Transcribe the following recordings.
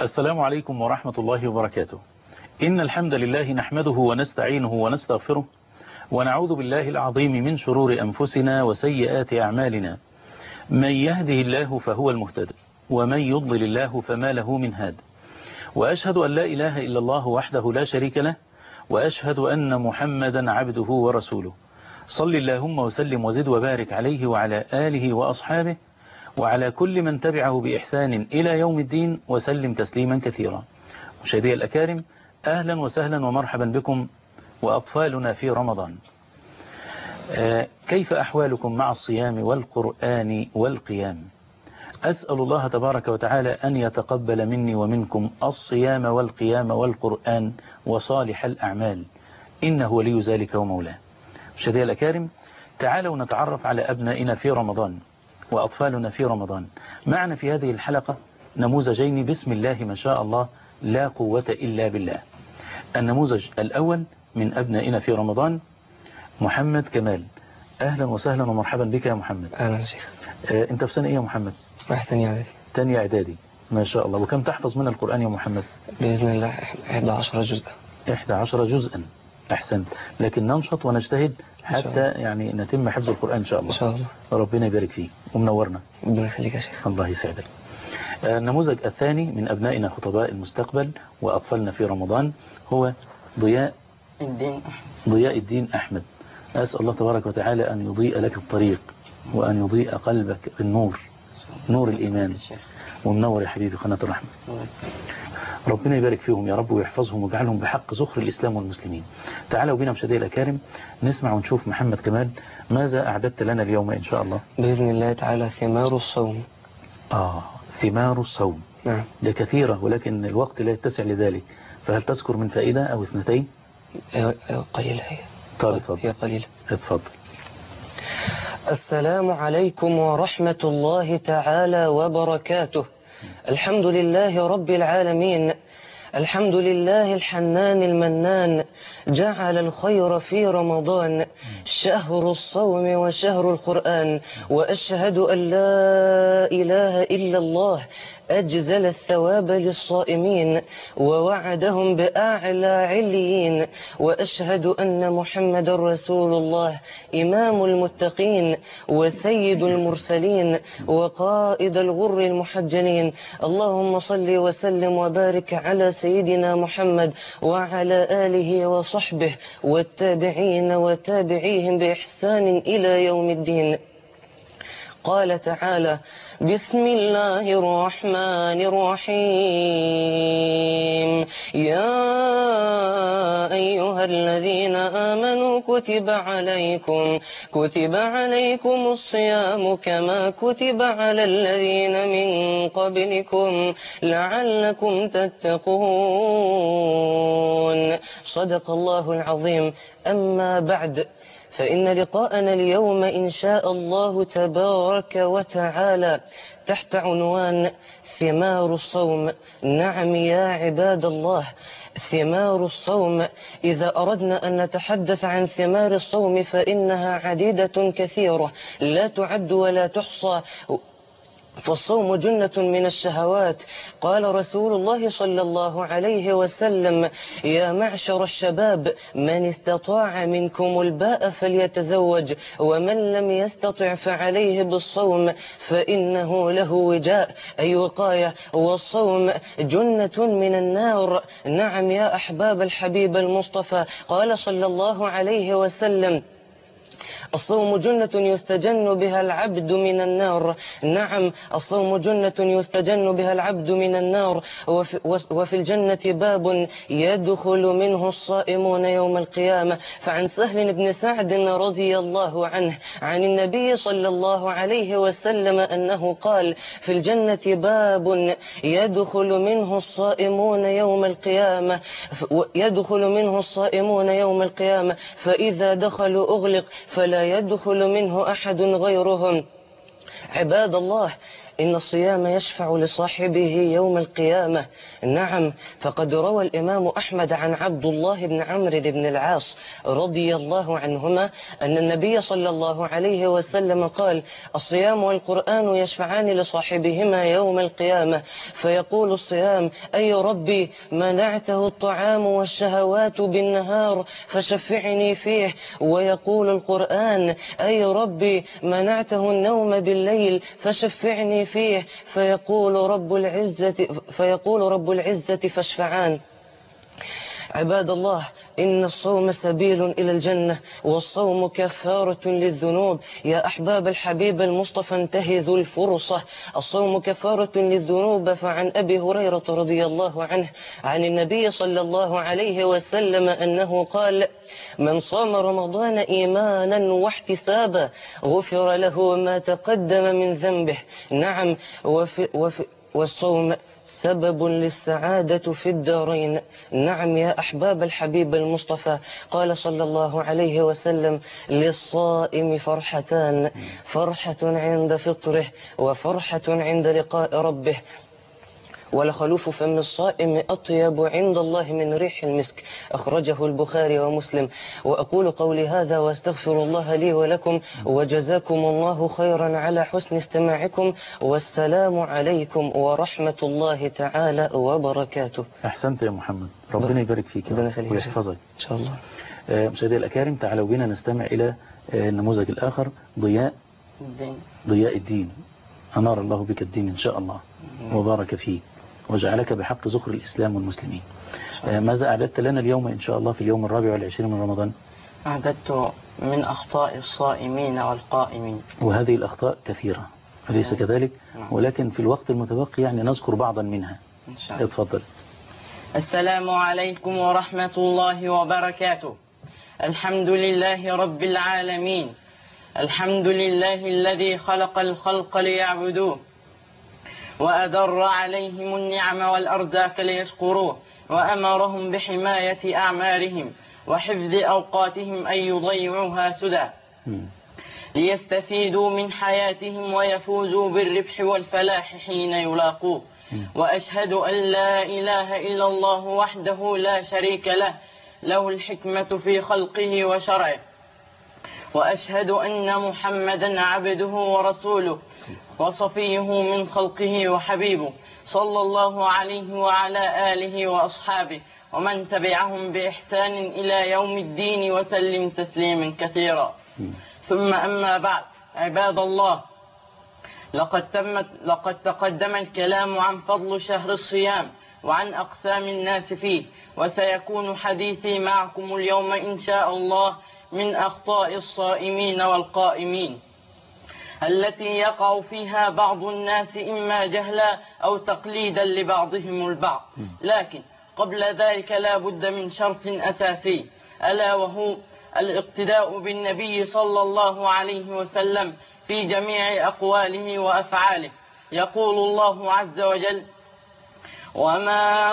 السلام عليكم ورحمة الله وبركاته. إن الحمد لله نحمده ونستعينه ونستغفره ونعوذ بالله العظيم من شرور أنفسنا وسيئات أعمالنا. من يهده الله فهو المهتد ومن يضلل الله فما له من هاد. وأشهد أن لا إله إلا الله وحده لا شريك له، وأشهد أن محمدا عبده ورسوله. صل اللهم وسلم وزد وبارك عليه وعلى آله وأصحابه وعلى كل من تبعه بإحسان إلى يوم الدين وسلم تسليما كثيرا. مشاهدي الأكارم، أهلا وسهلا ومرحبا بكم وأطفالنا في رمضان. كيف أحوالكم مع الصيام والقرآن والقيام؟ أسأل الله تبارك وتعالى أن يتقبل مني ومنكم الصيام والقيام والقرآن وصالح الأعمال، إنه ولي ذلك ومولاه. مشاهدي الأكارم، تعالوا نتعرف على أبنائنا في رمضان وأطفالنا في رمضان. معنا في هذه الحلقة نموذجين بسم الله ما شاء الله لا قوة إلا بالله. النموذج الأول من أبنائنا في رمضان محمد كمال. أهلا وسهلا ومرحبا بك يا محمد. أهلا يا شيخ. أنت في سنة إيه يا محمد؟ رايح تانية إعدادي. تانية إعدادي، ما شاء الله. وكم تحفظ من القرآن يا محمد؟ بإذن الله 11 جزءا. 11 جزءا، أحسنت. لكن ننشط ونجتهد حتى يعني نتم حفظ القرآن إن شاء الله. إن شاء الله. ربنا يبارك فيك ومنورنا. ربنا يخليك يا شيخ. الله يسعدك. النموذج الثاني من أبنائنا خطباء المستقبل وأطفالنا في رمضان هو ضياء الدين أحمد. أسأل الله تبارك وتعالى أن يضيء لك الطريق وأن يضيء قلبك بالنور، نور الإيمان. ومنور يا حبيبي قناة الرحمة. ربنا يبارك فيهم يا رب ويحفظهم ويجعلهم بحق زخر الإسلام والمسلمين. تعالوا بنا مشاهدي الأكارم نسمع ونشوف محمد كمال ماذا أعددت لنا اليوم إن شاء الله. بإذن الله تعالى ثمار الصوم. ثمار الصوم. نعم. ده كثيرة ولكن الوقت لا يتسع لذلك، فهل تذكر من فائدة أو اثنتين؟ قليلة هي. طيب اتفضل. هي قليلة. اتفضل. السلام عليكم ورحمة الله تعالى وبركاته. الحمد لله رب العالمين، الحمد لله الحنان المنان، جعل الخير في رمضان، شهر الصوم وشهر القرآن. وأشهد أن لا إله إلا الله أجزل الثواب للصائمين ووعدهم بأعلى عليين. وأشهد أن محمد رسول الله إمام المتقين وسيد المرسلين وقائد الغر المحجلين. اللهم صل وسلم وبارك على سيدنا محمد وعلى آله وصحبه والتابعين وتابعيهم بإحسان إلى يوم الدين. قال تعالى: بسم الله الرحمن الرحيم. يا أيها الذين آمنوا كتب عليكم الصيام كما كتب على الذين من قبلكم لعلكم تتقون. صدق الله العظيم. أما بعد، فإن لقاءنا اليوم إن شاء الله تبارك وتعالى تحت عنوان ثمار الصوم. نعم يا عباد الله، ثمار الصوم. إذا أردنا أن نتحدث عن ثمار الصوم فإنها عديدة كثيرة لا تعد ولا تحصى. فالصوم جنة من الشهوات. قال رسول الله صلى الله عليه وسلم: يا معشر الشباب، من استطاع منكم الباء فليتزوج، ومن لم يستطع فعليه بالصوم فإنه له وجاء، أي وقاية. والصوم جنة من النار. نعم يا أحباب الحبيب المصطفى. قال صلى الله عليه وسلم: الصوم جنة يستجن بها العبد من النار. نعم، الصوم جنة يستجن بها العبد من النار. وفي الجنة باب يدخل منه الصائمون يوم القيامة. فعن سهل بن سعد رضي الله عنه عن النبي صلى الله عليه وسلم أنه قال: في الجنة باب يدخل منه الصائمون يوم القيامة فإذا دخلوا أغلق فلا يدخل منه أحد غيرهم. عباد الله، إن الصيام يشفع لصاحبه يوم القيامة. نعم، فقد روى الإمام أحمد عن عبد الله بن عمرو بن العاص رضي الله عنهما أن النبي صلى الله عليه وسلم قال: الصيام والقرآن يشفعان لصاحبهما يوم القيامة، فيقول الصيام: أي ربي منعته الطعام والشهوات بالنهار فشفعني فيه. ويقول القرآن: أي ربي منعته النوم بالليل فشفعني فيه. فيقول رب العزة فاشفعان. عباد الله، إن الصوم سبيل إلى الجنة، والصوم كفارة للذنوب. يا أحباب الحبيب المصطفى انتهزوا الفرصة، الصوم كفارة للذنوب. فعن أبي هريرة رضي الله عنه عن النبي صلى الله عليه وسلم أنه قال: من صام رمضان إيمانا واحتسابا غفر له ما تقدم من ذنبه. نعم، والصوم سبب للسعادة في الدارين. نعم يا أحباب الحبيب المصطفى، قال صلى الله عليه وسلم: للصائم فرحتان، فرحة عند فطره وفرحة عند لقاء ربه، ولخلوف فم الصائم أطيب عند الله من ريح المسك. أخرجه البخاري ومسلم. وأقول قولي هذا وأستغفر الله لي ولكم، وجزاكم الله خيرا على حسن استماعكم، والسلام عليكم ورحمة الله تعالى وبركاته. أحسنت يا محمد، ربنا يبارك فيك ويحفظك إن شاء الله. مشاهدي الأكارم، تعالوا بنا نستمع إلى النموذج الآخر. ضياء الدين. أنار الله بك الدين إن شاء الله وبارك فيك وجعلك بحق ذكر الإسلام والمسلمين. ماذا أعددت لنا اليوم إن شاء الله في اليوم 24 من رمضان؟ أعددت من أخطاء الصائمين والقائمين، وهذه الأخطاء كثيرة أليس كذلك؟ ولكن في الوقت المتبقي يعني نذكر بعضا منها إن شاء الله. اتفضل. السلام عليكم ورحمة الله وبركاته. الحمد لله رب العالمين، الحمد لله الذي خلق الخلق ليعبدوه، وأدر عليهم النعم والأرزاق ليشكروه، وأمرهم بحماية أعمارهم وحفظ أوقاتهم أن يضيعوها سدى، ليستفيدوا من حياتهم ويفوزوا بالربح والفلاح حين يلاقوه. وأشهد أن لا إله إلا الله وحده لا شريك له، له الحكمة في خلقه وشرعه. وأشهد أن محمدا عبده ورسوله وصفيه من خلقه وحبيبه، صلى الله عليه وعلى آله وأصحابه ومن تبعهم بإحسان إلى يوم الدين، وسلم تسليما كثيرا. ثم أما بعد، عباد الله، لقد تقدم الكلام عن فضل شهر الصيام وعن أقسام الناس فيه، وسيكون حديثي معكم اليوم إن شاء الله من أخطاء الصائمين والقائمين التي يقع فيها بعض الناس إما جهلا أو تقليدا لبعضهم البعض. لكن قبل ذلك لا بد من شرط أساسي، ألا وهو الاقتداء بالنبي صلى الله عليه وسلم في جميع أقواله وأفعاله. يقول الله عز وجل: وما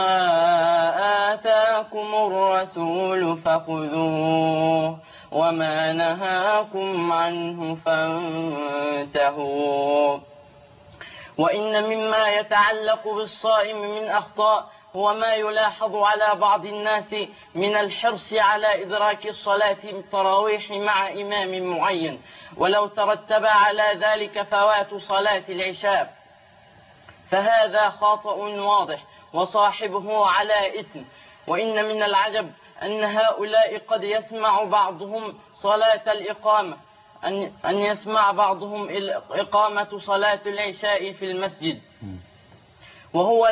آتاكم الرسول فخذوه وما نهاكم عنه فانتهوا. وإن مما يتعلق بالصائم من أخطاء هو ما يلاحظ على بعض الناس من الحرص على إدراك الصلاة التراويح مع إمام معين، ولو ترتب على ذلك فوات صلاة العشاء، فهذا خطأ واضح وصاحبه على إثم. وإن من العجب أن هؤلاء قد يسمع بعضهم صلاة الإقامة، أن يسمع بعضهم إقامة صلاة العشاء في المسجد وهو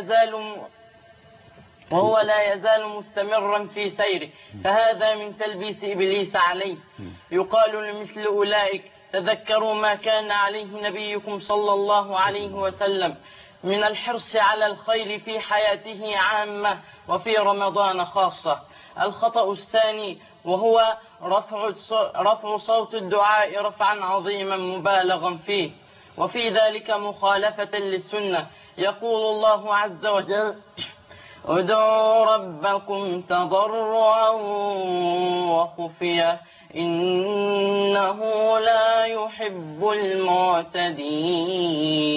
لا يزال مستمرا في سيره، فهذا من تلبيس إبليس عليه. يقال لمثل أولئك: تذكروا ما كان عليه نبيكم صلى الله عليه وسلم من الحرص على الخير في حياته عامة وفي رمضان خاصة. الخطأ الثاني وهو رفع صوت الدعاء رفعا عظيما مبالغا فيه، وفي ذلك مخالفة للسنة. يقول الله عز وجل: ادعوا ربكم تضرعا وخفية إنه لا يحب المعتدين.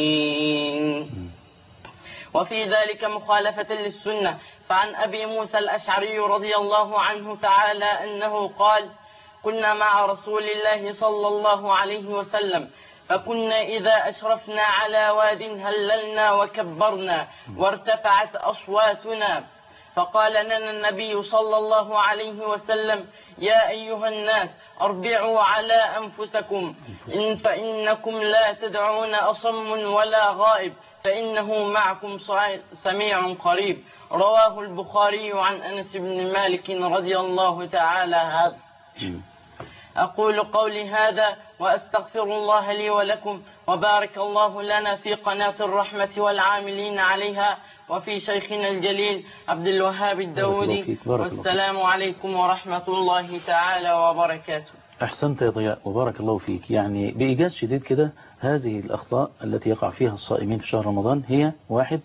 وفي ذلك مخالفة للسنة. فعن أبي موسى الأشعري رضي الله عنه تعالى أنه قال: كنا مع رسول الله صلى الله عليه وسلم، فكنا إذا أشرفنا على واد هللنا وكبرنا وارتفعت أصواتنا، فقال لنا النبي صلى الله عليه وسلم: يا أيها الناس أربعوا على أنفسكم فإنكم لا تدعون أصم ولا غائب، فإنه معكم سميع قريب. رواه البخاري عن أنس بن مالك رضي الله تعالى عنه. أقول قولي هذا وأستغفر الله لي ولكم، وبارك الله لنا في قناة الرحمة والعاملين عليها، وفي شيخنا الجليل عبد الوهاب الداودي. والسلام عليكم ورحمة الله تعالى وبركاته. أحسنت يا ضياء وبارك الله فيك. يعني بإيجاز شديد كده، هذه الأخطاء التي يقع فيها الصائمين في شهر رمضان هي: واحد،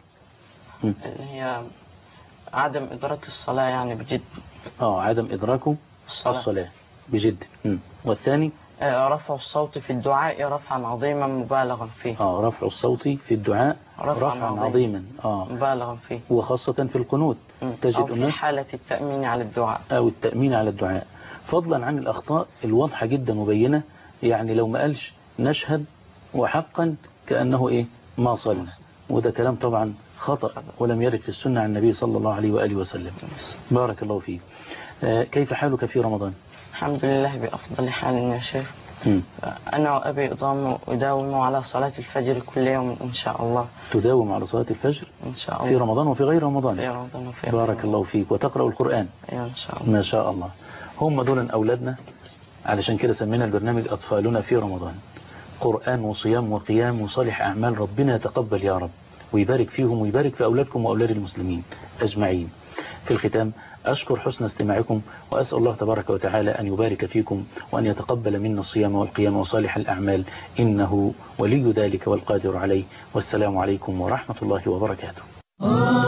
هي عدم إدراك الصلاة يعني بجد. عدم إدراكه الصلاة بجد. والثاني رفع الصوت في الدعاء رفعا عظيما مبالغا فيه. رفع الصوت في الدعاء رفعا عظيما مبالغا فيه، وخاصة في القنوت تجد أو في حالة التأمين على الدعاء أو التأمين على الدعاء، فضلا عن الأخطاء الواضحة جدا مبينة. يعني لو ما قالش نشهد وحقا كأنه ما صلى، وده كلام طبعا خطأ ولم يرد في السنة عن النبي صلى الله عليه وآله وسلم. بارك الله فيك. كيف حالك في رمضان؟ الحمد لله بأفضل حال يا شيخ. أنا وأبي أداوم على صلاة الفجر كل يوم إن شاء الله. تداوم على صلاة الفجر إن شاء الله في رمضان وفي غير رمضان؟ في رمضان وفي بارك الله فيك. وتقرأ القرآن؟ إن شاء الله. ما شاء الله. هم دول أولادنا، علشان كده سمينا البرنامج أطفالنا في رمضان. قرآن وصيام وقيام وصالح أعمال، ربنا يتقبل يا رب ويبارك فيهم ويبارك في أولادكم وأولاد المسلمين أجمعين. في الختام أشكر حسن استماعكم، وأسأل الله تبارك وتعالى أن يبارك فيكم وأن يتقبل منا الصيام والقيام وصالح الأعمال، إنه ولي ذلك والقادر عليه. والسلام عليكم ورحمة الله وبركاته.